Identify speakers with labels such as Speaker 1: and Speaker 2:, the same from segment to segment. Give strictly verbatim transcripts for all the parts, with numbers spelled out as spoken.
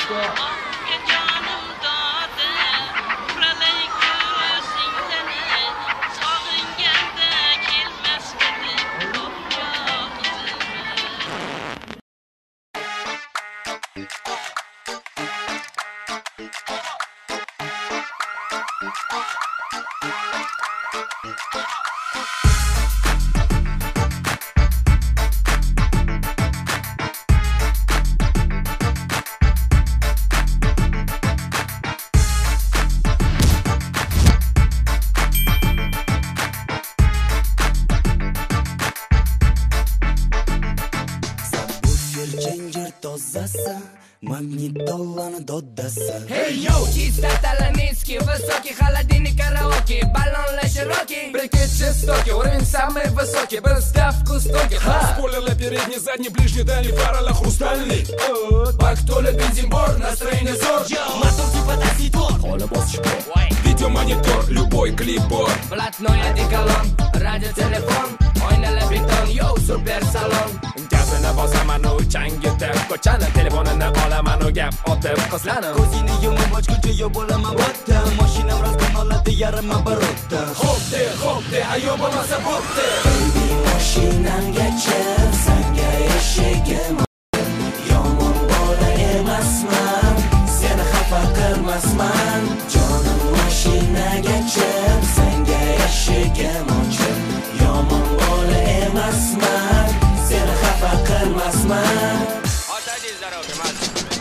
Speaker 1: Магнитоланы доддасы.
Speaker 2: Hey yo, чисто таланецкий, высокий, холодильник, караоке, баллон широкий, прикид жестокий, уровень самый высокий, поставку стоки.
Speaker 3: Спойлеры передний, задний, ближний, дальний, фарала хрустальный.
Speaker 2: Бактоля, бензинбор, настроение зор.
Speaker 1: Мотор типа такси-тор.
Speaker 3: Коля босс шпор. Видеомонитор, любой клипбор.
Speaker 2: Блатной одеколон, радиотелефон, ойнали бетон, йоу, супер салон.
Speaker 3: Gapini bosamanu, changitib, ko'chani telefonini olamanu, gap otib qizlanim.
Speaker 1: Ko'zingni yumib ochguncha yo'q bo'laman bo'tda. Mashinam rasdan oladi yarima barotda.
Speaker 3: Hop de, hop de, ayo bo'lmasa bo'pti.
Speaker 1: Baby, mashinamga chiq, senga eshigim yomon bola emasman, seni xafa qilmasman. Jonim mashinaga chiq, senga eshigim ochiq, yomon bola emasman, seni xafa qilmasman.
Speaker 2: Otadi zarob emas.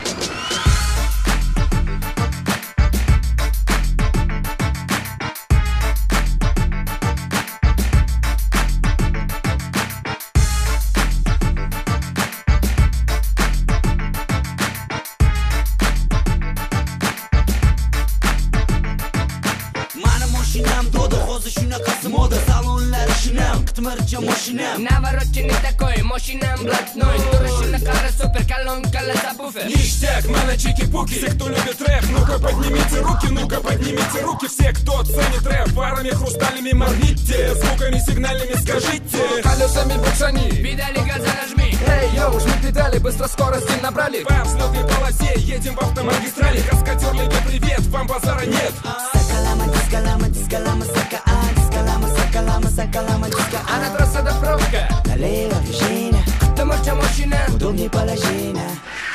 Speaker 2: Наворотче не такой, мощным блатной. Турочный кара супер, колонка, лазабуфер.
Speaker 3: Ништяк, мана, чики-пуки. Все, кто любит рэп, ну-ка поднимите руки, ну-ка поднимите руки. Все, кто ценит рэп, фарами хрустальными моргните, звуками сигнальными скажите.
Speaker 2: Колесами буксани, видали газа нажми. Эй, йоу, жми педали, быстро скорости набрали.
Speaker 3: По взлетной полосе едем в автомагистрали. Каскадер, леги, привет, вам базара нет.
Speaker 1: Сакалама, дискалама, дискалама, сака, а, дискалама, сакалама, сакалама, диска,
Speaker 2: А на трассе до пробка.
Speaker 1: налево движение,
Speaker 2: Томорча машина.
Speaker 1: удобнее положение.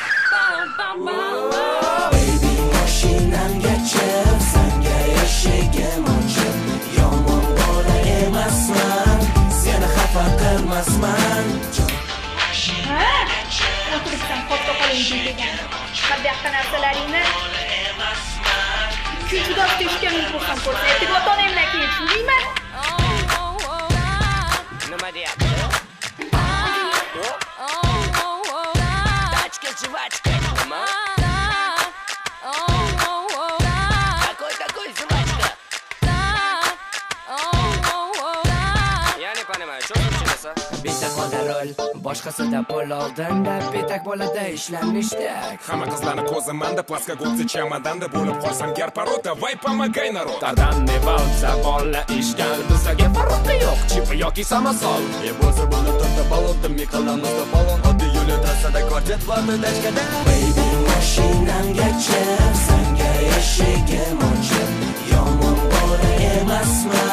Speaker 1: Baby, mashinamga chiq, senga eshigim ochiq, yomon bola emasman, seni xafa qilmasman.
Speaker 4: Ha? O'tiribsan, qopda qoling degan. Qabuyoqqa narsalaringni ikkinchi dafta eshitganing xursand bo'lsa, ertaga ota-onang bilan keyin, tushundingmi?
Speaker 2: Nima deyapti? Tachka, jivachka, nima? Какой такой жвачка? Я не понимаю, что случилось, а? Betak oldi rol, boshqasida pul oldinda betak bo'ladi ishlanishdak.
Speaker 3: Hamma qizlarni ko'zimanda, plaskogubzi chamandanda bo'lib qolsam gar parod, давай помогай народ.
Speaker 5: Tardan ne bo'lsa bola ishgal, bizga farqi yo'q, chip yoki samasol.
Speaker 1: E bo'lsa buni to'rtta ballon, mi qilamiz ballon, oddiy yo'l trassada korjet bordi dashkada. Baby, mashinamga chiq, senga eshigim ochiq, yomon bola emasman.